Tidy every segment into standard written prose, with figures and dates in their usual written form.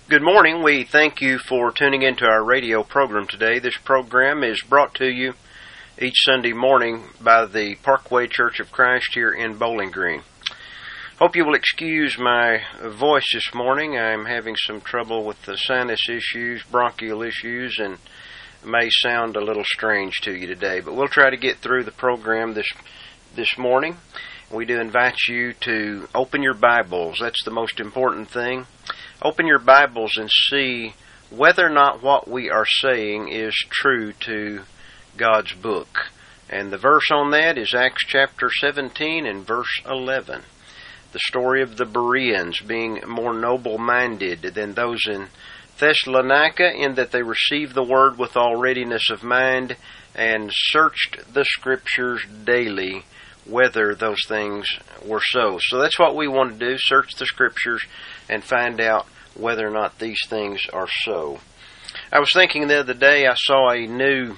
Good morning. We thank you for tuning into our radio program today. This program is brought to you each Sunday morning by the Parkway Church of Christ here in Bowling Green. Hope you will excuse my voice this morning. I'm having some trouble with the sinus issues, bronchial issues, and may sound a little strange to you today. But we'll try to get through the program this morning. We do invite you to open your Bibles. That's the most important thing. Open your Bibles and see whether or not what we are saying is true to God's book. And the verse on that is Acts chapter 17 and verse 11. The story of the Bereans being more noble-minded than those in Thessalonica, in that they received the word with all readiness of mind and searched the Scriptures daily whether those things were so. So that's what we want to do, search the Scriptures and find out whether or not these things are so. I was thinking the other day, I saw a newly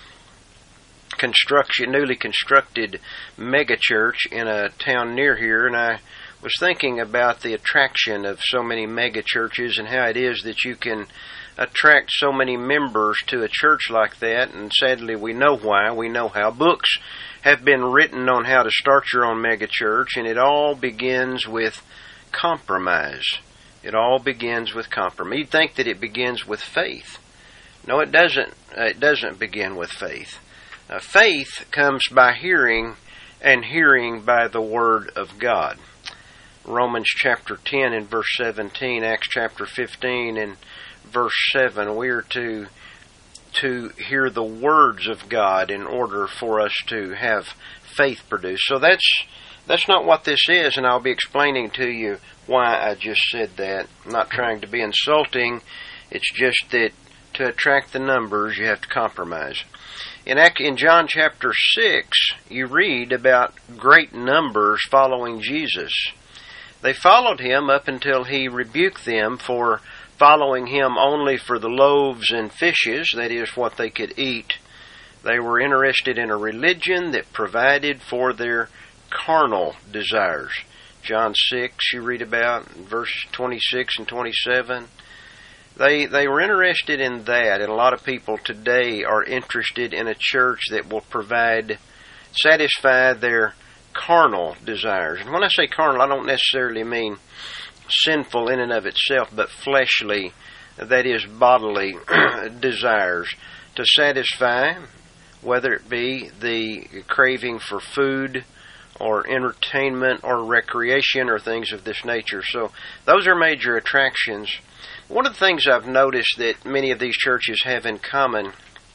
constructed megachurch in a town near here, and I was thinking about the attraction of so many megachurches and how it is that you can attract so many members to a church like that, and sadly we know why, we know how. Books have been written on how to start your own megachurch, and it all begins with compromise. It all begins with compromise. You'd think that it begins with faith. No, it doesn't. It doesn't begin with faith. Faith comes by hearing, and hearing by the Word of God. Romans chapter 10 and verse 17, Acts chapter 15 and verse 7, we are to hear the words of God in order for us to have faith produced. So that's not what this is, and I'll be explaining to you why I just said that. I'm not trying to be insulting. It's just that to attract the numbers, you have to compromise. In John chapter 6, you read about great numbers following Jesus. They followed him up until he rebuked them for following him only for the loaves and fishes, that is, what they could eat. They were interested in a religion that provided for their carnal desires. John 6, you read about, verse 26 and 27. They were interested in that, and a lot of people today are interested in a church that will satisfy their carnal desires. And when I say carnal, I don't necessarily mean sinful in and of itself, but fleshly, that is bodily desires, to satisfy, whether it be the craving for food or entertainment or recreation or things of this nature. So those are major attractions. One of the things I've noticed that many of these churches have in common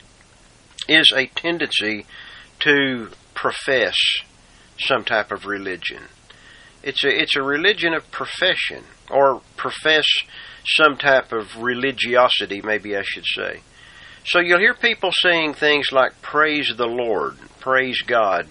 is a tendency to profess some type of religion. It's a religion of profession, or profess some type of religiosity, maybe I should say. So you'll hear people saying things like, praise the Lord, praise God,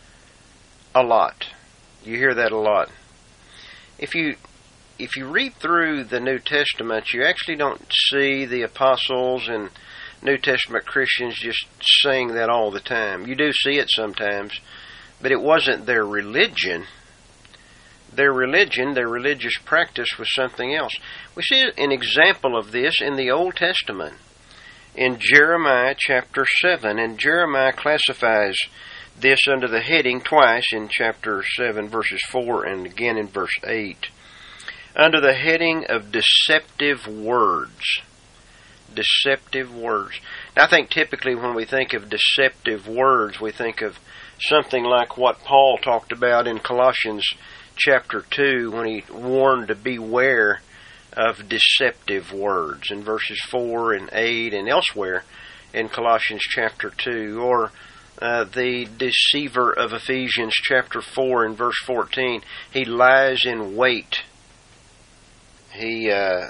a lot. You hear that a lot. If you read through the New Testament, you actually don't see the apostles and New Testament Christians just saying that all the time. You do see it sometimes, but it wasn't their religion. Their religious practice was something else. We see an example of this in the Old Testament, in Jeremiah chapter 7. And Jeremiah classifies this under the heading twice in chapter 7, verses 4, and again in verse 8, under the heading of deceptive words. Deceptive words. Now, I think typically when we think of deceptive words, we think of something like what Paul talked about in Colossians chapter 2 when he warned to beware of deceptive words in verses 4 and 8 and elsewhere in Colossians chapter 2, or the deceiver of Ephesians chapter 4 and verse 14. He lies in wait. He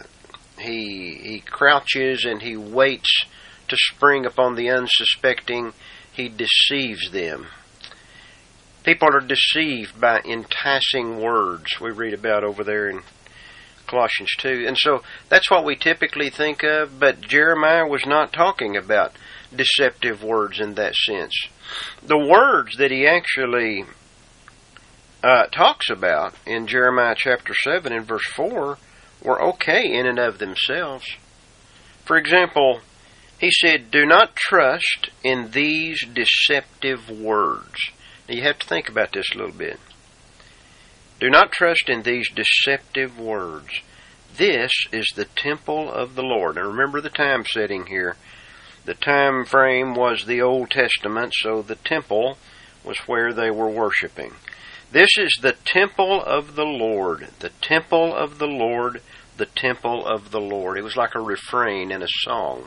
crouches and he waits to spring upon the unsuspecting. He deceives them. People are deceived by enticing words we read about over there in Colossians 2. And so that's what we typically think of, but Jeremiah was not talking about deceptive words in that sense. The words that he actually talks about in Jeremiah chapter 7 and verse 4 were okay in and of themselves. For example, he said, do not trust in these deceptive words. Now you have to think about this a little bit. Do not trust in these deceptive words. This is the temple of the Lord. And remember the time setting here. The time frame was the Old Testament, so the temple was where they were worshiping. This is the temple of the Lord. The temple of the Lord. The temple of the Lord. It was like a refrain in a song.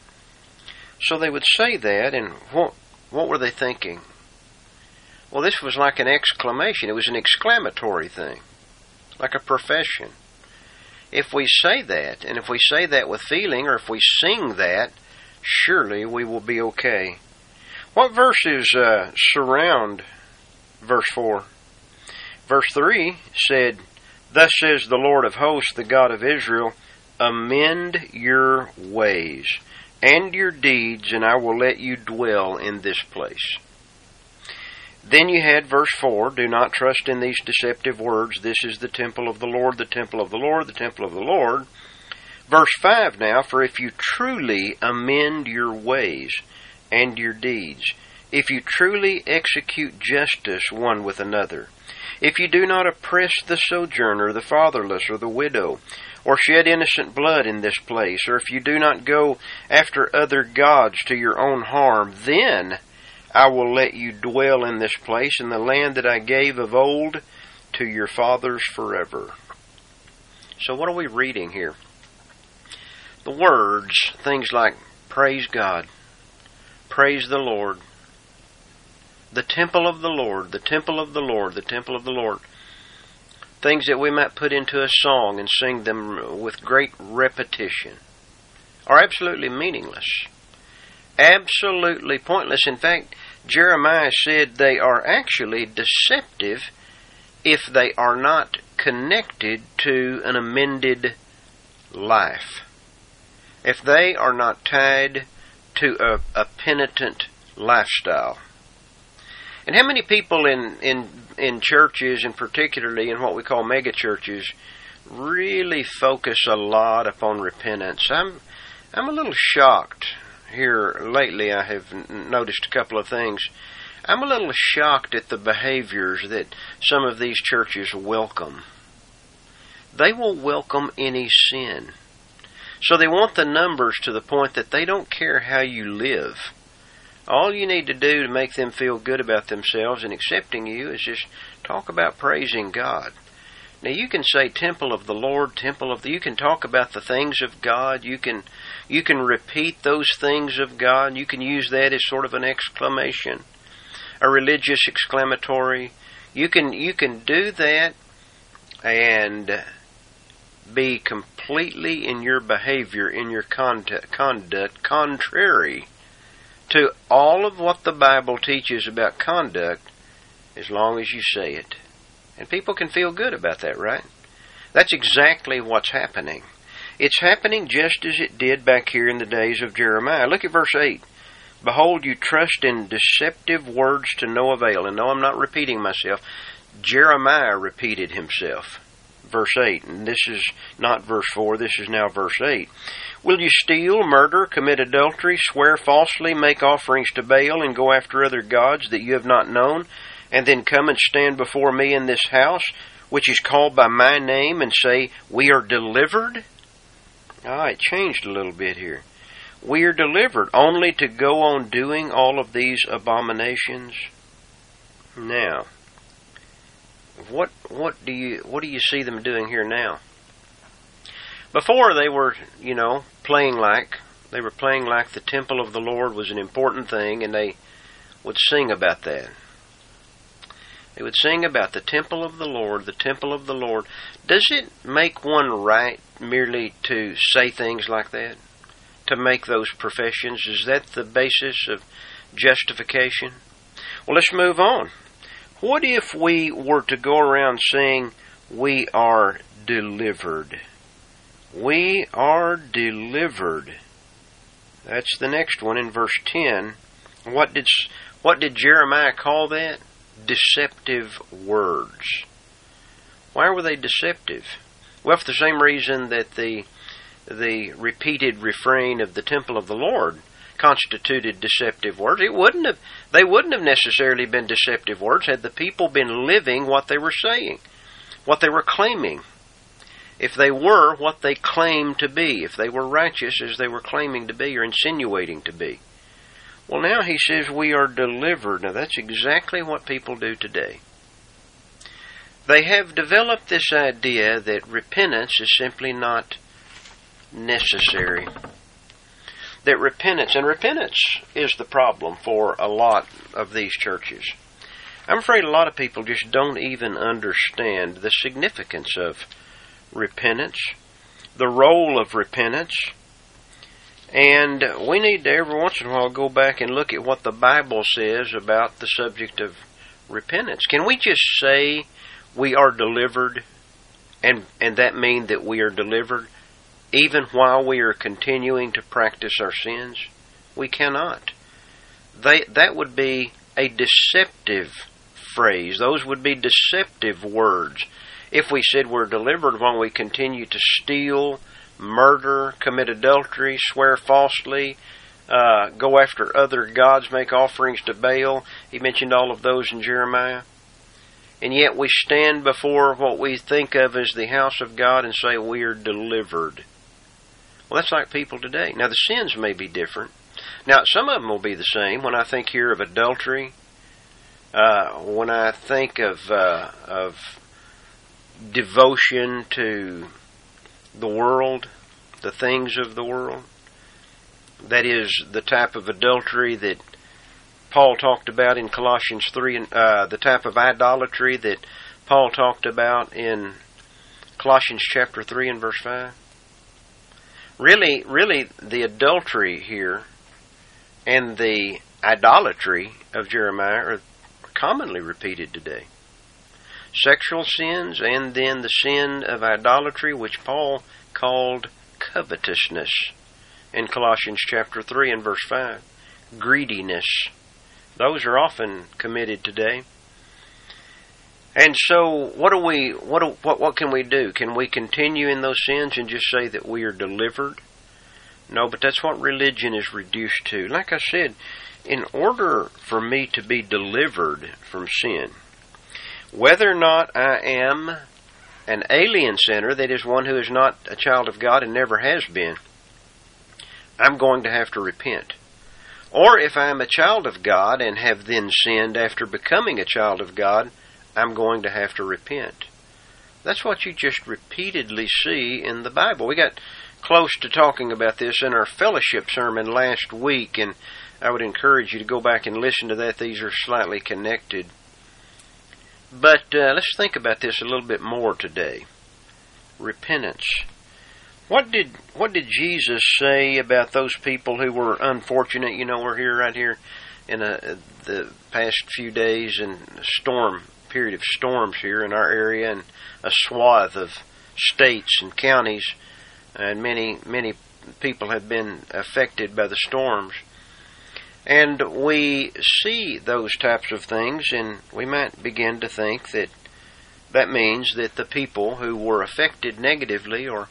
So they would say that, and what were they thinking? Well, this was like an exclamation. It was an exclamatory thing, like a profession. If we say that, and if we say that with feeling, or if we sing that, surely we will be okay. What verses surround verse 4? Verse 3 said, Thus says the Lord of hosts, the God of Israel, amend your ways and your deeds, and I will let you dwell in this place. Then you had verse 4, do not trust in these deceptive words. This is the temple of the Lord, the temple of the Lord, the temple of the Lord. Verse 5 now, for if you truly amend your ways and your deeds, if you truly execute justice one with another, if you do not oppress the sojourner, the fatherless, or the widow, or shed innocent blood in this place, or if you do not go after other gods to your own harm, then I will let you dwell in this place, in the land that I gave of old to your fathers forever. So what are we reading here? The words, things like praise God, praise the Lord, the temple of the Lord, the temple of the Lord, the temple of the Lord. Things that we might put into a song and sing them with great repetition are absolutely meaningless. Absolutely pointless. In fact, Jeremiah said they are actually deceptive if they are not connected to an amended life. If they are not tied to a penitent lifestyle. And how many people in churches, and particularly in what we call mega churches, really focus a lot upon repentance? I'm a little shocked here lately. I have noticed a couple of things. I'm a little shocked at the behaviors that some of these churches welcome. They will welcome any sin. So they want the numbers to the point that they don't care how you live. All you need to do to make them feel good about themselves and accepting you is just talk about praising God. Now you can say temple of the Lord, you can talk about the things of God, you can repeat those things of God, you can use that as sort of an exclamation, a religious exclamatory. You can do that and be completely in your behavior, in your conduct, contrary to all of what the Bible teaches about conduct, as long as you say it. And people can feel good about that, right? That's exactly what's happening. It's happening just as it did back here in the days of Jeremiah. Look at verse 8. Behold, you trust in deceptive words to no avail. And no, I'm not repeating myself. Jeremiah repeated himself. Verse 8. And this is not verse 4. This is now verse 8. Will you steal, murder, commit adultery, swear falsely, make offerings to Baal, and go after other gods that you have not known, and then come and stand before me in this house, which is called by my name, and say, we are delivered? It changed a little bit here. We are delivered, only to go on doing all of these abominations? Now, what do you see them doing here now? Before they were, playing like the temple of the Lord was an important thing, and they would sing about that. They would sing about the temple of the Lord, the temple of the Lord. Does it make one right merely to say things like that? To make those professions? Is that the basis of justification? Well, let's move on. What if we were to go around saying, we are delivered? We are delivered. That's the next one in verse 10. What did Jeremiah call that? Deceptive words. Why were they deceptive? Well, for the same reason that the the repeated refrain of the temple of the Lord constituted deceptive words. They wouldn't have necessarily been deceptive words had the people been living what they were saying, what they were claiming. If they were what they claimed to be, if they were righteous as they were claiming to be or insinuating to be. Well, now he says we are delivered. Now that's exactly what people do today. They have developed this idea that repentance is simply not necessary. That repentance is the problem for a lot of these churches. I'm afraid a lot of people just don't even understand the significance of repentance, the role of repentance, and we need to every once in a while go back and look at what the Bible says about the subject of repentance. Can we just say we are delivered and that mean that we are delivered even while we are continuing to practice our sins? We cannot. That would be a deceptive phrase. Those would be deceptive words. If we said we're delivered while we continue to steal, murder, commit adultery, swear falsely, go after other gods, make offerings to Baal. He mentioned all of those in Jeremiah. And yet we stand before what we think of as the house of God and say we are delivered. Well, that's like people today. Now, the sins may be different. Now, some of them will be the same. When I think here of adultery, when I think of devotion to the world, the things of the world, that is the type of adultery that Paul talked about in Colossians 3, and the type of idolatry that Paul talked about in Colossians chapter 3 and verse 5. Really, the adultery here and the idolatry of Jeremiah are commonly repeated today. Sexual sins and then the sin of idolatry, which Paul called covetousness in Colossians chapter 3 and verse 5. Greediness. Those are often committed today. And so what can we do? Can we continue in those sins and just say that we are delivered? No, but that's what religion is reduced to. Like I said, in order for me to be delivered from sin, whether or not I am an alien sinner, that is one who is not a child of God and never has been, I'm going to have to repent. Or if I am a child of God and have then sinned after becoming a child of God, I'm going to have to repent. That's what you just repeatedly see in the Bible. We got close to talking about this in our fellowship sermon last week, and I would encourage you to go back and listen to that. These are slightly connected. But let's think about this a little bit more today. Repentance. What did Jesus say about those people who were unfortunate? You know, we're here right here in the past few days in a period of storms here in our area, and a swath of states and counties, and many people have been affected by the storms. And we see those types of things, and we might begin to think that that means that the people who were affected negatively or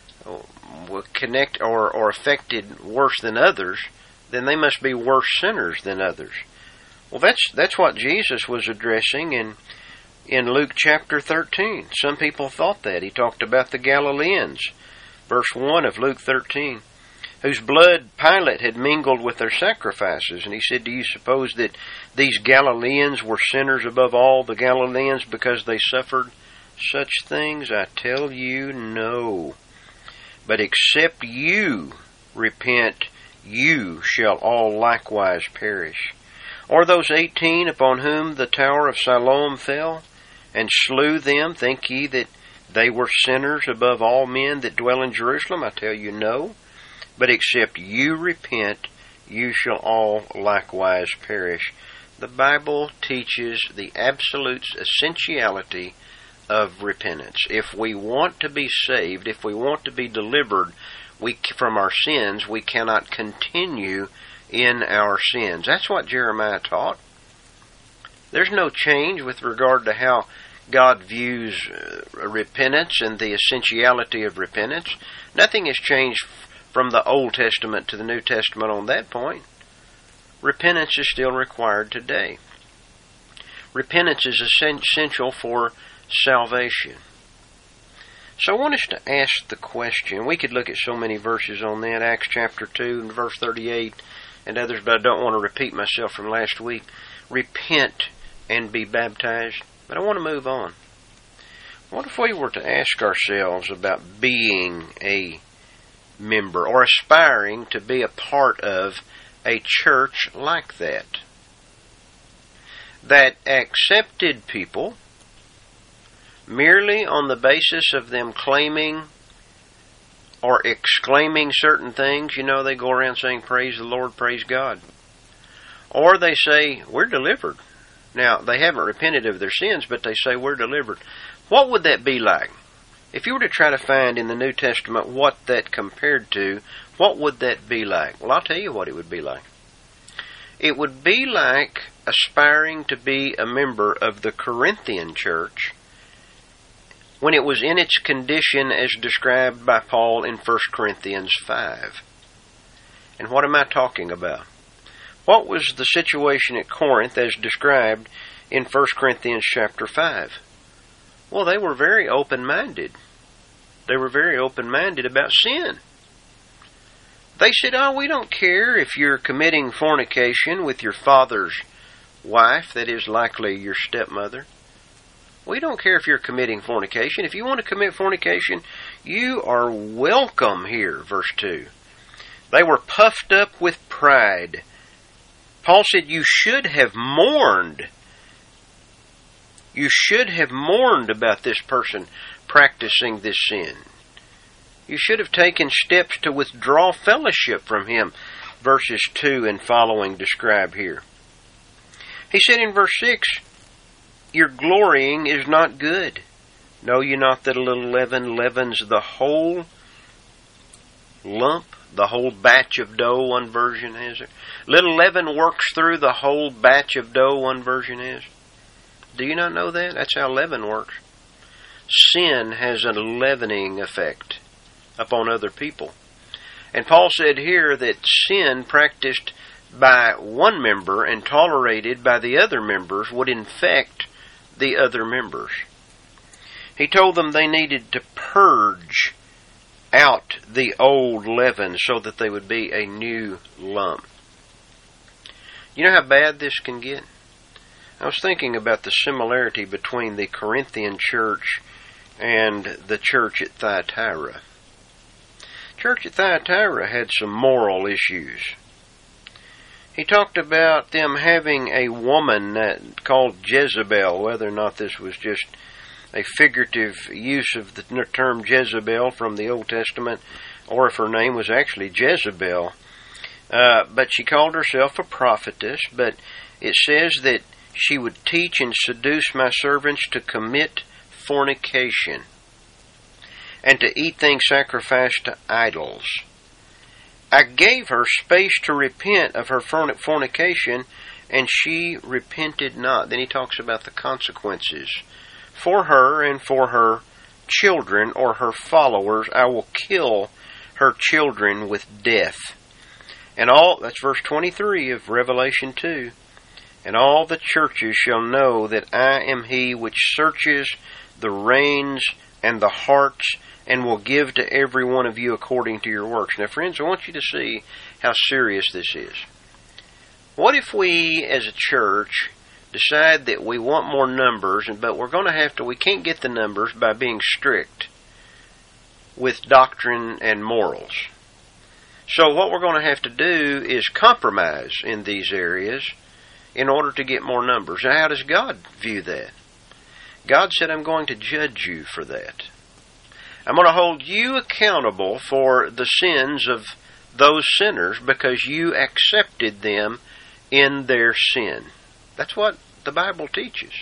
were affected worse than others, then they must be worse sinners than others. Well, that's what Jesus was addressing in Luke chapter 13. Some people thought that. He talked about the Galileans, verse 1 of Luke 13, whose blood Pilate had mingled with their sacrifices. And he said, do you suppose that these Galileans were sinners above all the Galileans because they suffered such things? I tell you, no. But except you repent, you shall all likewise perish. Or those 18 upon whom the tower of Siloam fell, and slew them, think ye that they were sinners above all men that dwell in Jerusalem? I tell you, no. But except you repent, you shall all likewise perish. The Bible teaches the absolute essentiality of repentance. If we want to be saved, if we want to be delivered from our sins, we cannot continue in our sins. That's what Jeremiah taught. There's no change with regard to how God views repentance and the essentiality of repentance. Nothing has changed from the Old Testament to the New Testament on that point. Repentance is still required today. Repentance is essential for salvation. So I want us to ask the question. We could look at so many verses on that, Acts chapter 2 and verse 38 and others, but I don't want to repeat myself from last week. Repent and be baptized. But I want to move on. What if we were to ask ourselves about being a member or aspiring to be a part of a church like that? That accepted people merely on the basis of them claiming or exclaiming certain things. You know, they go around saying, praise the Lord, praise God. Or they say, we're delivered. Now, they haven't repented of their sins, but they say, we're delivered. What would that be like? If you were to try to find in the New Testament what that compared to, what would that be like? Well, I'll tell you what it would be like. It would be like aspiring to be a member of the Corinthian church when it was in its condition as described by Paul in 1 Corinthians 5. And what am I talking about? What was the situation at Corinth as described in 1 Corinthians chapter 5? Well, they were very open-minded. They were very open-minded about sin. They said, we don't care if you're committing fornication with your father's wife, that is likely your stepmother. We don't care if you're committing fornication. If you want to commit fornication, you are welcome here, verse 2. They were puffed up with pride. Paul said, you should have mourned. You should have mourned about this person practicing this sin. You should have taken steps to withdraw fellowship from him, verses 2 and following describe here. He said in verse 6, your glorying is not good. Know ye not that a little leaven leavens the whole lump, the whole batch of dough, one version has it. Little leaven works through the whole batch of dough, one version has. Do you not know that? That's how leaven works. Sin has a leavening effect upon other people. And Paul said here that sin practiced by one member and tolerated by the other members would infect the other members. He told them they needed to purge out the old leaven so that they would be a new lump. You know how bad this can get? I was thinking about the similarity between the Corinthian church and the church at Thyatira. Church at Thyatira had some moral issues. He talked about them having a woman called Jezebel, whether or not this was just a figurative use of the term Jezebel from the Old Testament, or if her name was actually Jezebel. But she called herself a prophetess, but it says that she would teach and seduce my servants to commit fornication and to eat things sacrificed to idols. I gave her space to repent of her fornication, and she repented not. Then he talks about the consequences. For her and for her children or her followers, I will kill her children with death. And that's verse 23 of Revelation 2. And all the churches shall know that I am he which searches the reins and the hearts, and will give to every one of you according to your works. Now, friends, I want you to see how serious this is. What if we, as a church, decide that we want more numbers, but we can't get the numbers by being strict with doctrine and morals. So what we're going to have to do is compromise in these areas in order to get more numbers. Now, how does God view that? God said, I'm going to judge you for that. I'm going to hold you accountable for the sins of those sinners because you accepted them in their sin. That's what the Bible teaches.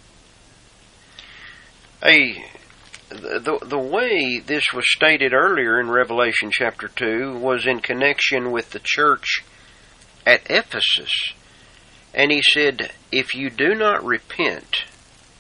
The way this was stated earlier in Revelation chapter 2 was in connection with the church at Ephesus. And he said, if you do not repent,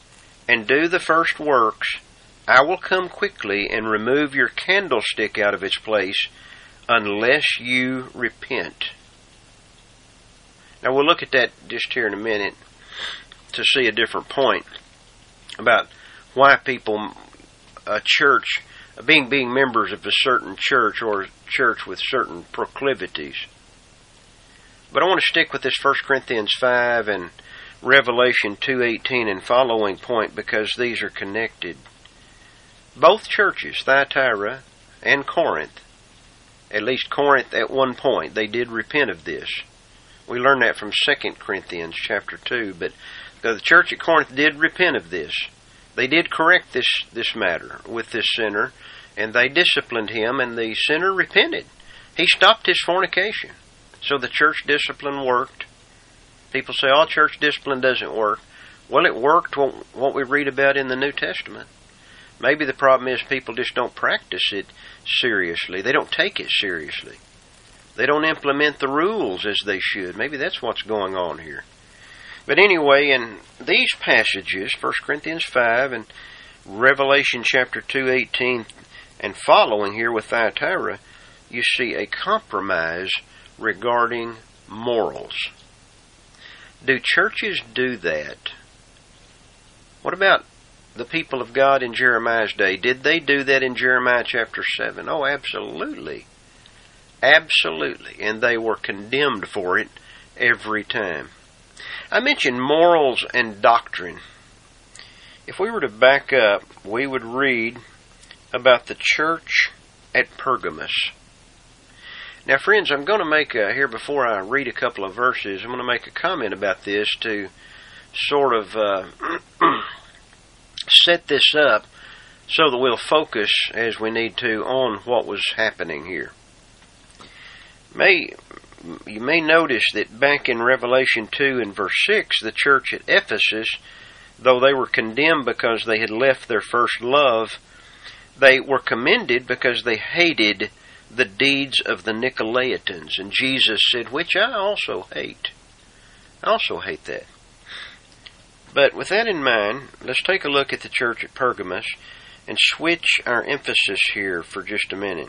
and do the first works, I will come quickly and remove your candlestick out of its place, unless you repent. Now we'll look at that just here in a minute to see a different point about why people, a church, being members of a certain church or church with certain proclivities. But I want to stick with this 1 Corinthians 5 and Revelation 2:18 and following point, because these are connected. Both churches, Thyatira and Corinth, at least Corinth at one point, they did repent of this. We learn that from 2 Corinthians chapter 2, but the church at Corinth did repent of this. They did correct this matter with this sinner, and they disciplined him, and the sinner repented. He stopped his fornication. So the church discipline worked. People say, oh, church discipline doesn't work. Well, it worked, what we read about in the New Testament. Maybe the problem is people just don't practice it seriously. They don't take it seriously. They don't implement the rules as they should. Maybe that's what's going on here. But anyway, in these passages, 1 Corinthians 5 and Revelation chapter 2:18 and following here with Thyatira, you see a compromise regarding morals. Do churches do that? What about the people of God in Jeremiah's day? Did they do that in Jeremiah chapter 7? Oh, absolutely. Absolutely. And they were condemned for it every time. I mentioned morals and doctrine. If we were to back up, we would read about the church at Pergamos. Now, friends, I'm going to make here before I read a couple of verses, I'm going to make a comment about this to sort of set this up so that we'll focus as we need to on what was happening here. You may notice that back in Revelation 2 and verse 6, the church at Ephesus, though they were condemned because they had left their first love, they were commended because they hated the deeds of the Nicolaitans. And Jesus said, which I also hate. I also hate that. But with that in mind, let's take a look at the church at Pergamos and switch our emphasis here for just a minute.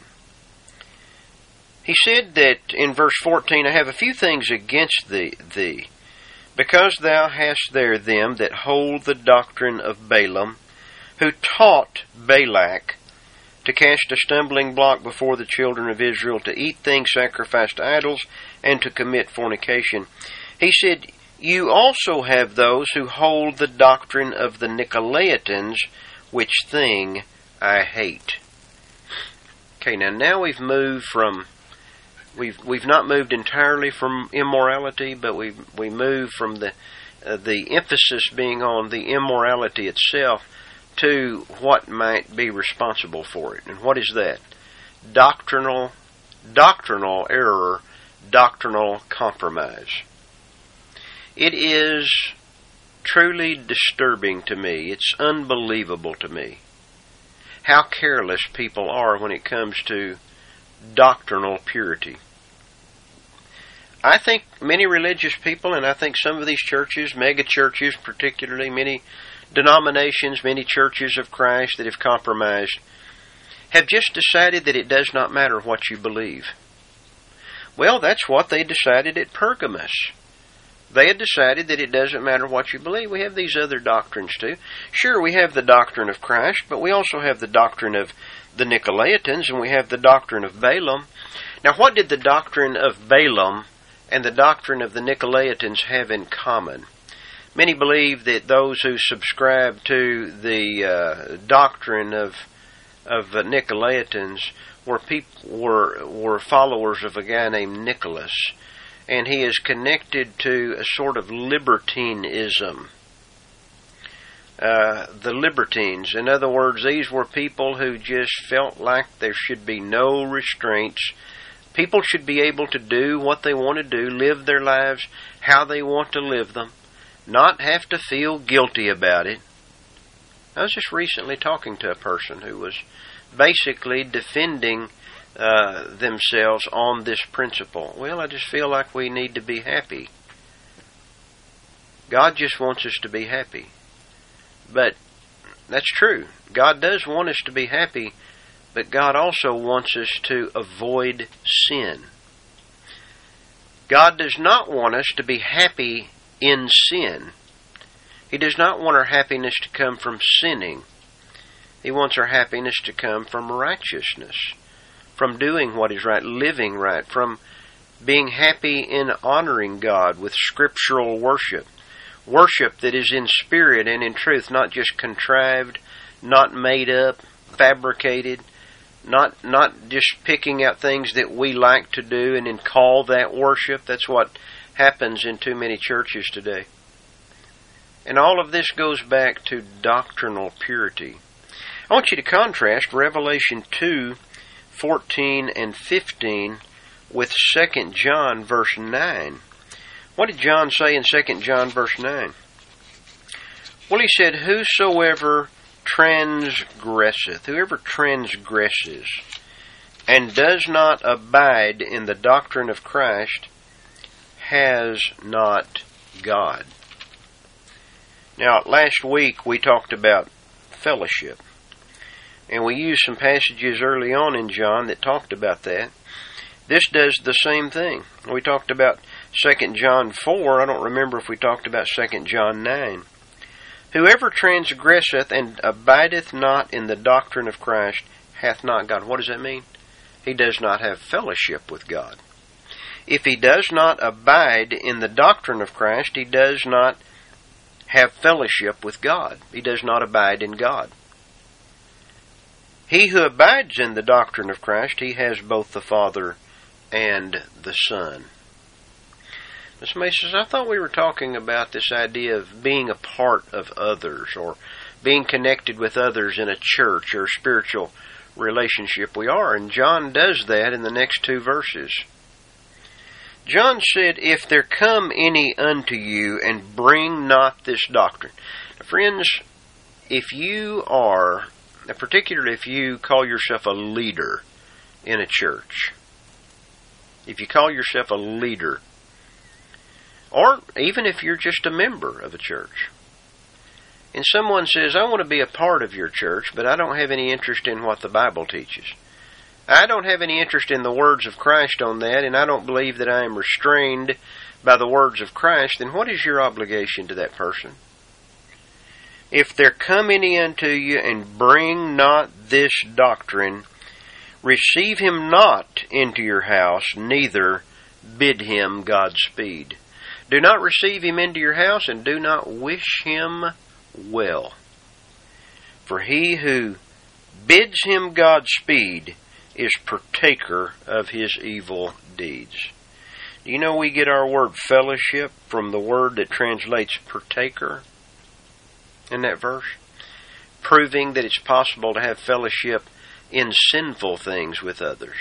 He said that in verse 14, I have a few things against thee, because thou hast there them that hold the doctrine of Balaam, who taught Balak to cast a stumbling block before the children of Israel, to eat things sacrificed to idols, and to commit fornication. He said, you also have those who hold the doctrine of the Nicolaitans, which thing I hate. Okay, now we've moved from, we've not moved entirely from immorality, but we moved from the emphasis being on the immorality itself to what might be responsible for it. And what is that? Doctrinal error, doctrinal compromise. It is truly disturbing to me. It's unbelievable to me how careless people are when it comes to doctrinal purity. I think many religious people, and I think some of these churches, mega churches particularly, many denominations, many churches of Christ that have compromised, have just decided that it does not matter what you believe. Well, that's what they decided at Pergamos. They had decided that it doesn't matter what you believe. We have these other doctrines too. Sure, we have the doctrine of Christ, but we also have the doctrine of the Nicolaitans, and we have the doctrine of Balaam. Now, what did the doctrine of Balaam and the doctrine of the Nicolaitans have in common? Many believe that those who subscribe to the doctrine of Nicolaitans were followers of a guy named Nicholas, and he is connected to a sort of libertinism. The libertines, in other words, these were people who just felt like there should be no restraints. People should be able to do what they want to do, live their lives how they want to live them, not have to feel guilty about it. I was just recently talking to a person who was basically defending themselves on this principle. Well, I just feel like we need to be happy. God just wants us to be happy. But that's true. God does want us to be happy, but God also wants us to avoid sin. God does not want us to be happy in sin. He does not want our happiness to come from sinning. He wants our happiness to come from righteousness, from doing what is right, living right, from being happy in honoring God with scriptural worship. Worship that is in spirit and in truth, not just contrived, not made up, fabricated, not just picking out things that we like to do and then call that worship. That's what happens in too many churches today. And all of this goes back to doctrinal purity. I want you to contrast Revelation 2:14 and 15 with 2 John verse 9. What did John say in 2 John verse 9? Well, he said, whoever transgresses, and does not abide in the doctrine of Christ, has not God. Now, last week we talked about fellowship. And we used some passages early on in John that talked about that. This does the same thing. We talked about 2 John 4. I don't remember if we talked about 2 John 9. Whoever transgresseth and abideth not in the doctrine of Christ hath not God. What does that mean? He does not have fellowship with God. If he does not abide in the doctrine of Christ, he does not have fellowship with God. He does not abide in God. He who abides in the doctrine of Christ, he has both the Father and the Son. Somebody says, I thought we were talking about this idea of being a part of others or being connected with others in a church or a spiritual relationship. We are, and John does that in the next two verses. John said, if there come any unto you and bring not this doctrine. Now, friends, if you are, particularly if you call yourself a leader in a church, if you call yourself a leader, or even if you're just a member of a church, and someone says, I want to be a part of your church, but I don't have any interest in what the Bible teaches. I don't have any interest in the words of Christ on that, and I don't believe that I am restrained by the words of Christ, then what is your obligation to that person? If there come any unto you and bring not this doctrine, receive him not into your house, neither bid him Godspeed. Do not receive him into your house, and do not wish him well. For he who bids him Godspeed is partaker of his evil deeds. Do you know we get our word fellowship from the word that translates partaker in that verse? Proving that it's possible to have fellowship in sinful things with others.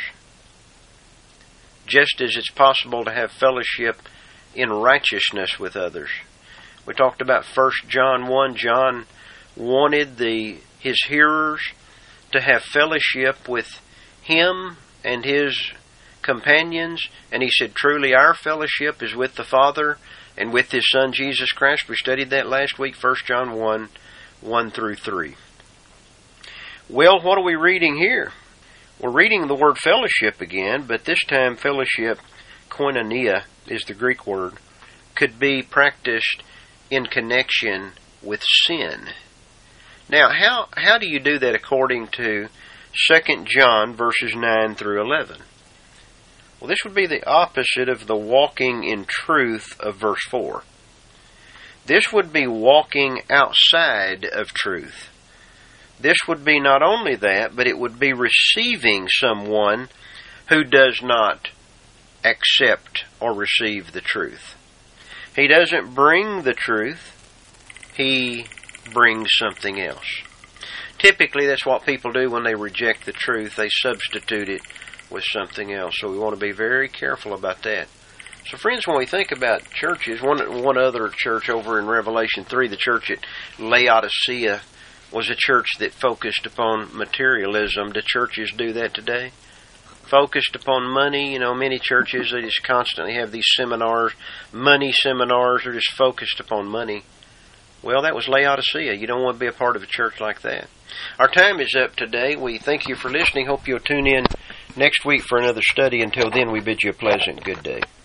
Just as it's possible to have fellowship in righteousness with others. We talked about 1 John 1. John wanted his hearers to have fellowship with him and his companions, and he said, truly our fellowship is with the Father and with his Son Jesus Christ. We studied that last week, 1 John 1, 1 through 3. Well, what are we reading here? We're reading the word fellowship again, but this time fellowship, koinonia is the Greek word, could be practiced in connection with sin. Now, how do you do that according to 2 John verses 9 through 11? Well, this would be the opposite of the walking in truth of verse 4. This would be walking outside of truth. This would be not only that, but it would be receiving someone who does not accept or receive the truth. He doesn't bring the truth. He brings something else. Typically, that's what people do when they reject the truth. They substitute it with something else. So we want to be very careful about that. So friends, when we think about churches, one other church over in Revelation 3, the church at Laodicea, was a church that focused upon materialism. Do churches do that today? Focused upon money. You know, many churches, they just constantly have these seminars, money seminars. They're just focused upon money. Well, that was Laodicea. You don't want to be a part of a church like that. Our time is up today. We thank you for listening. Hope you'll tune in next week for another study. Until then, we bid you a pleasant good day.